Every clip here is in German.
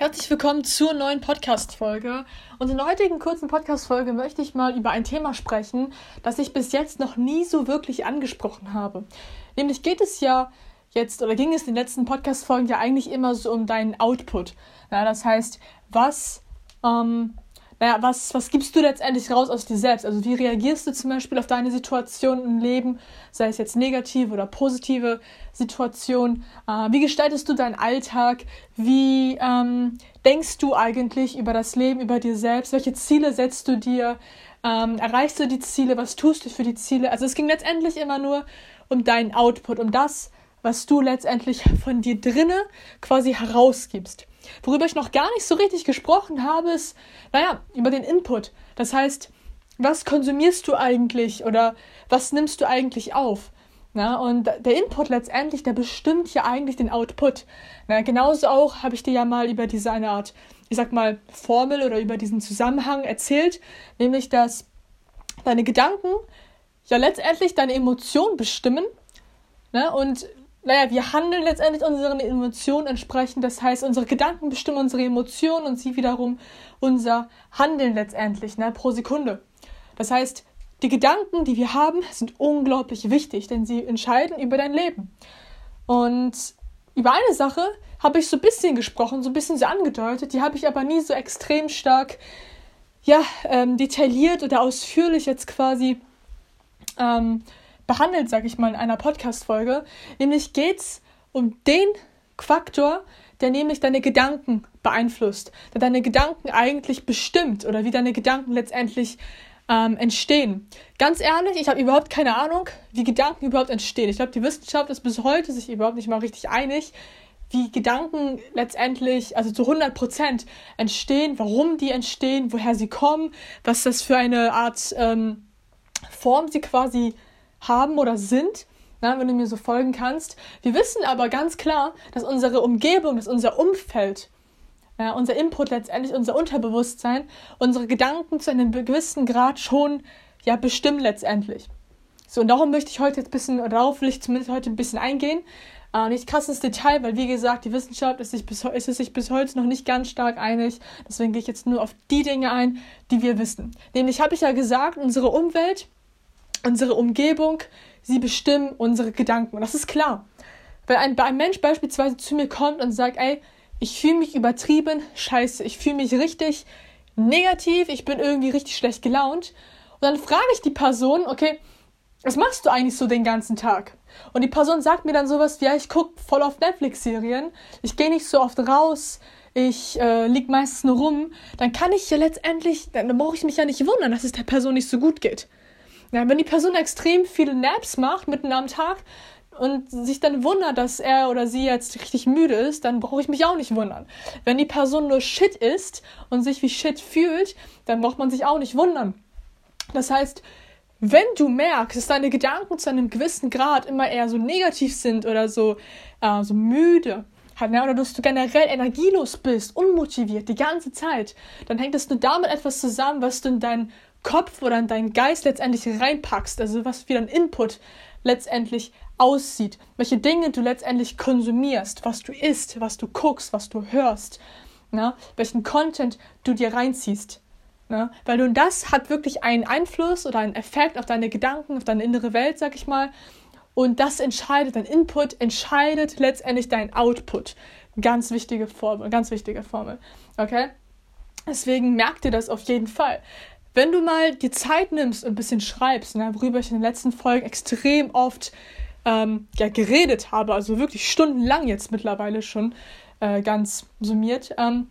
Herzlich willkommen zur neuen Podcast-Folge. Und in der heutigen kurzen Podcast-Folge möchte ich mal über ein Thema sprechen, das ich bis jetzt noch nie so wirklich angesprochen habe. Nämlich ging es in den letzten Podcast-Folgen ja eigentlich immer so um deinen Output. Ja, das heißt, was gibst du letztendlich raus aus dir selbst? Also wie reagierst du zum Beispiel auf deine Situation im Leben, sei es jetzt negative oder positive Situation? Wie gestaltest du deinen Alltag? Wie denkst du eigentlich über das Leben, über dir selbst? Welche Ziele setzt du dir? Erreichst du die Ziele? Was tust du für die Ziele? Also es ging letztendlich immer nur um deinen Output, um das, was du letztendlich von dir drinne quasi herausgibst. Worüber ich noch gar nicht so richtig gesprochen habe, ist, über den Input. Das heißt, was konsumierst du eigentlich oder was nimmst du eigentlich auf? Na, und der Input letztendlich, der bestimmt ja eigentlich den Output. Na, genauso auch habe ich dir ja mal über diese eine Art, Formel oder über diesen Zusammenhang erzählt, nämlich, dass deine Gedanken ja letztendlich deine Emotionen bestimmen. Na, und wir handeln letztendlich unseren Emotionen entsprechend. Das heißt, unsere Gedanken bestimmen unsere Emotionen und sie wiederum unser Handeln letztendlich, pro Sekunde. Das heißt, die Gedanken, die wir haben, sind unglaublich wichtig, denn sie entscheiden über dein Leben. Und über eine Sache habe ich so ein bisschen gesprochen, so ein bisschen so angedeutet, die habe ich aber nie so extrem stark detailliert oder ausführlich jetzt quasi behandelt, sage ich mal, in einer Podcast-Folge. Nämlich geht es um den Faktor, der nämlich deine Gedanken beeinflusst, der deine Gedanken eigentlich bestimmt oder wie deine Gedanken letztendlich entstehen. Ganz ehrlich, ich habe überhaupt keine Ahnung, wie Gedanken überhaupt entstehen. Ich glaube, die Wissenschaft ist bis heute sich überhaupt nicht mal richtig einig, wie Gedanken letztendlich, also zu 100% entstehen, warum die entstehen, woher sie kommen, was das für eine Art Form sie quasi haben oder sind, wenn du mir so folgen kannst. Wir wissen aber ganz klar, dass unsere Umgebung, dass unser Umfeld, unser Input letztendlich, unser Unterbewusstsein, unsere Gedanken zu einem gewissen Grad schon bestimmen letztendlich. So, und darauf will ich zumindest heute ein bisschen eingehen. Nicht krass ins Detail, weil wie gesagt, die Wissenschaft ist sich bis heute noch nicht ganz stark einig. Deswegen gehe ich jetzt nur auf die Dinge ein, die wir wissen. Nämlich habe ich ja gesagt, unsere Umwelt, unsere Umgebung, sie bestimmen unsere Gedanken. Und das ist klar. Wenn ein Mensch beispielsweise zu mir kommt und sagt, ich fühle mich übertrieben scheiße, ich fühle mich richtig negativ, ich bin irgendwie richtig schlecht gelaunt. Und dann frage ich die Person, okay, was machst du eigentlich so den ganzen Tag? Und die Person sagt mir dann sowas wie, ich gucke voll auf Netflix-Serien, ich gehe nicht so oft raus, ich liege meistens nur rum. Dann kann ich dann brauche ich mich ja nicht wundern, dass es der Person nicht so gut geht. Ja, wenn die Person extrem viele Naps macht mitten am Tag und sich dann wundert, dass er oder sie jetzt richtig müde ist, dann brauche ich mich auch nicht wundern. Wenn die Person nur Shit isst und sich wie Shit fühlt, dann braucht man sich auch nicht wundern. Das heißt, wenn du merkst, dass deine Gedanken zu einem gewissen Grad immer eher so negativ sind oder so müde, oder dass du generell energielos bist, unmotiviert die ganze Zeit, dann hängt es nur damit etwas zusammen, was du in deinen Kopf oder in deinen Geist letztendlich reinpackst, also was wie dein Input letztendlich aussieht, welche Dinge du letztendlich konsumierst, was du isst, was du guckst, was du hörst, welchen Content du dir reinziehst. Weil das hat wirklich einen Einfluss oder einen Effekt auf deine Gedanken, auf deine innere Welt, sag ich mal, und das entscheidet, dein Input entscheidet letztendlich dein Output. Ganz wichtige Formel, okay? Deswegen merk dir das auf jeden Fall. Wenn du mal die Zeit nimmst und ein bisschen schreibst, worüber ich in den letzten Folgen extrem oft geredet habe, also wirklich stundenlang jetzt mittlerweile schon ganz summiert.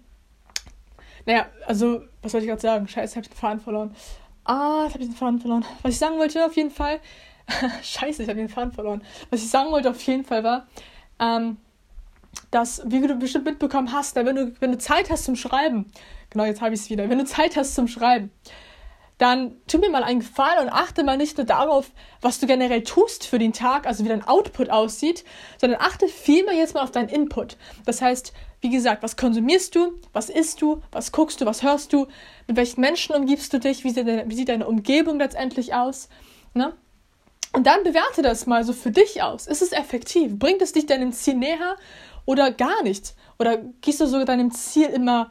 Was wollte ich gerade sagen? Scheiße, habe ich den Faden verloren. Was ich sagen wollte auf jeden Fall, scheiße, ich habe den Faden verloren. Was ich sagen wollte auf jeden Fall war, dass, wie du bestimmt mitbekommen hast, wenn du Zeit hast zum Schreiben, genau, jetzt habe ich es wieder, wenn du Zeit hast zum Schreiben, dann tu mir mal einen Gefallen und achte mal nicht nur darauf, was du generell tust für den Tag, also wie dein Output aussieht, sondern achte vielmehr jetzt mal auf deinen Input. Das heißt, wie gesagt, was konsumierst du, was isst du, was guckst du, was hörst du, mit welchen Menschen umgibst du dich, wie sieht deine Umgebung letztendlich aus, Und dann bewerte das mal so für dich aus. Ist es effektiv? Bringt es dich deinem Ziel näher oder gar nicht? Oder gehst du sogar deinem Ziel immer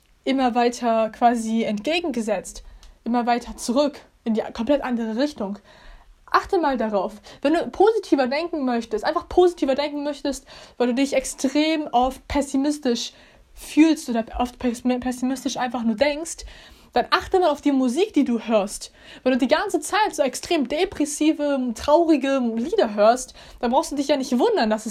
weiter quasi entgegengesetzt, immer weiter zurück in die komplett andere Richtung? Achte mal darauf. Wenn du positiver denken möchtest, einfach positiver denken möchtest, weil du dich extrem oft pessimistisch fühlst oder oft pessimistisch einfach nur denkst, dann achte mal auf die Musik, die du hörst. Wenn du die ganze Zeit so extrem depressive, traurige Lieder hörst, dann brauchst du dich ja nicht wundern, dass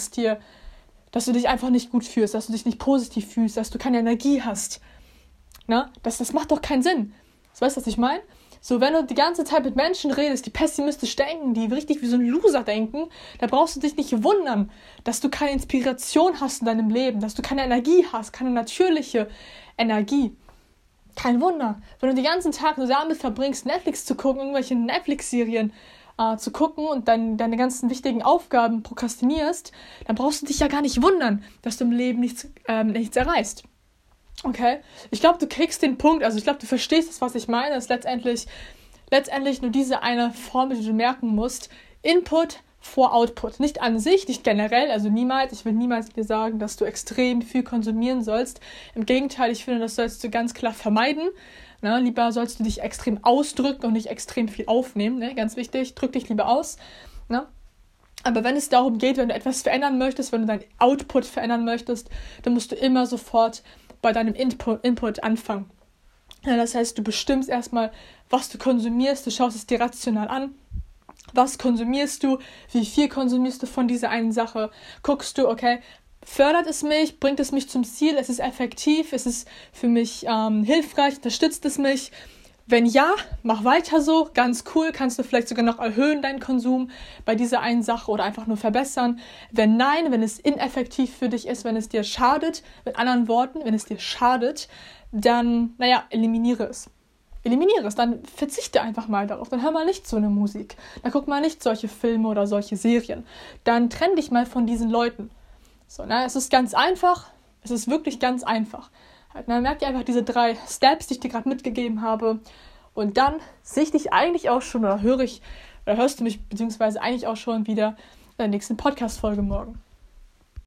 du dich einfach nicht gut fühlst, dass du dich nicht positiv fühlst, dass du keine Energie hast. Na? Das macht doch keinen Sinn. Weißt du, was ich meine? So, wenn du die ganze Zeit mit Menschen redest, die pessimistisch denken, die richtig wie so ein Loser denken, da brauchst du dich nicht wundern, dass du keine Inspiration hast in deinem Leben, dass du keine Energie hast, keine natürliche Energie. Kein Wunder. Wenn du den ganzen Tag nur damit verbringst, Netflix zu gucken, irgendwelche Netflix-Serien zu gucken und dann deine ganzen wichtigen Aufgaben prokrastinierst, dann brauchst du dich ja gar nicht wundern, dass du im Leben nichts erreichst. Okay? Ich glaube, du kriegst den Punkt, also ich glaube, du verstehst das, was ich meine. Das ist letztendlich nur diese eine Formel, die du merken musst. Input vor Output. Nicht an sich, nicht generell, also niemals. Ich will niemals dir sagen, dass du extrem viel konsumieren sollst. Im Gegenteil, ich finde, das sollst du ganz klar vermeiden. Na, lieber sollst du dich extrem ausdrücken und nicht extrem viel aufnehmen. Ne? Ganz wichtig, drück dich lieber aus. Na? Aber wenn es darum geht, wenn du etwas verändern möchtest, wenn du deinen Output verändern möchtest, dann musst du immer sofort bei deinem Input anfangen. Ja, das heißt, du bestimmst erstmal, was du konsumierst, du schaust es dir rational an. Was konsumierst du? Wie viel konsumierst du von dieser einen Sache? Guckst du, okay, fördert es mich? Bringt es mich zum Ziel? Ist es effektiv? Ist es für mich hilfreich? Unterstützt es mich? Wenn ja, mach weiter so, ganz cool, kannst du vielleicht sogar noch erhöhen deinen Konsum bei dieser einen Sache oder einfach nur verbessern. Wenn nein, wenn es ineffektiv für dich ist, wenn es dir schadet, mit anderen Worten, wenn es dir schadet, dann, eliminiere es. Dann verzichte einfach mal darauf, dann hör mal nicht so eine Musik, dann guck mal nicht solche Filme oder solche Serien, dann trenn dich mal von diesen Leuten. So, es ist ganz einfach, es ist wirklich ganz einfach. Dann merkt ihr einfach diese 3 Steps, die ich dir gerade mitgegeben habe. Und dann sehe ich dich eigentlich auch schon, oder hörst du mich beziehungsweise eigentlich auch schon wieder in der nächsten Podcast-Folge morgen.